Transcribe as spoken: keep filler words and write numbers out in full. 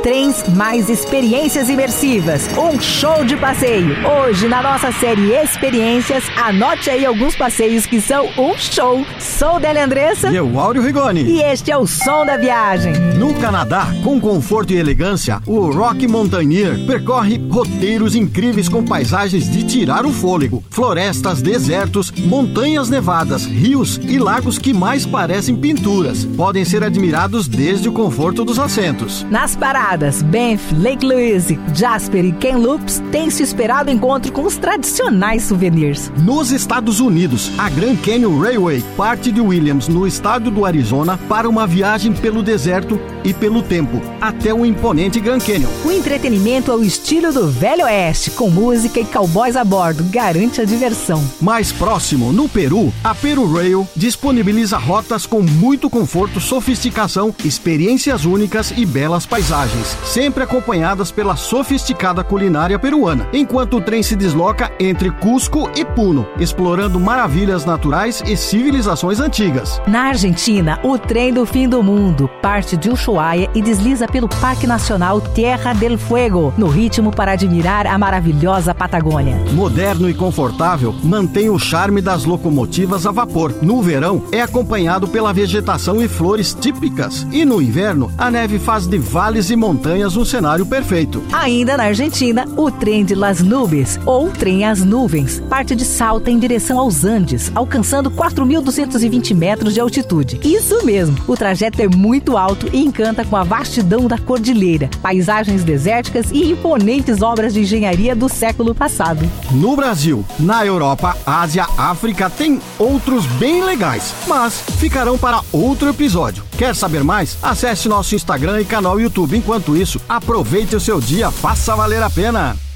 trens, mais experiências imersivas. Um show de passeio. Hoje, na nossa série Experiências, anote aí alguns passeios que são um show. Sou Délia Andressa. E eu, Áureo Rigoni. E este é o som da viagem. No Canadá, com conforto e elegância, o Rocky Mountaineer percorre roteiros incríveis com paisagens de tirar o fôlego. Florestas, desertos, montanhas nevadas, rios e lagos que mais parecem pinturas. Podem ser admirados desde o conforto dos assentos. Nas paradas Banff, Lake Louise, Jasper e Kamloops, tem-se esperado encontro com os tradicionais souvenirs. Nos Estados Unidos, a Grand Canyon Railway parte de Williams, no estado do Arizona, para uma viagem pelo deserto e pelo tempo, até o imponente Grand Canyon. O entretenimento ao estilo do Velho Oeste, com música e cowboys a bordo, garante a diversão. Mais próximo, no Peru, a Peru Rail disponibiliza rotas com muito conforto, sofisticação, experiências únicas e belas paisagens, sempre acompanhadas pela sofisticada culinária peruana, enquanto o trem se desloca entre Cusco e Puno, explorando maravilhas naturais e civilizações antigas. Na Argentina, o trem do fim do mundo parte de Ushuaia e desliza pelo Parque Nacional Tierra del Fuego, no ritmo para admirar a maravilhosa Patagônia. Moderno e confortável, mantém o charme das locomotivas a vapor. No verão, é acompanhado pela vegetação e flores típicas. E no inverno, a neve faz de vales e montanhas um cenário perfeito. Ainda na Argentina, o trem de Las Nubes, ou trem às nuvens, parte de Salta em direção aos Andes, alcançando quatro mil duzentos e vinte metros de altitude. Isso mesmo, o trajeto é muito alto e encanta com a vastidão da cordilheira, paisagens desérticas e imponentes obras de engenharia do século passado. No Brasil, na Europa, Ásia, África, tem outros bem legais, mas ficarão para outro episódio. Quer saber mais? Acesse nosso Instagram e canal YouTube. Enquanto isso, aproveite o seu dia, faça valer a pena!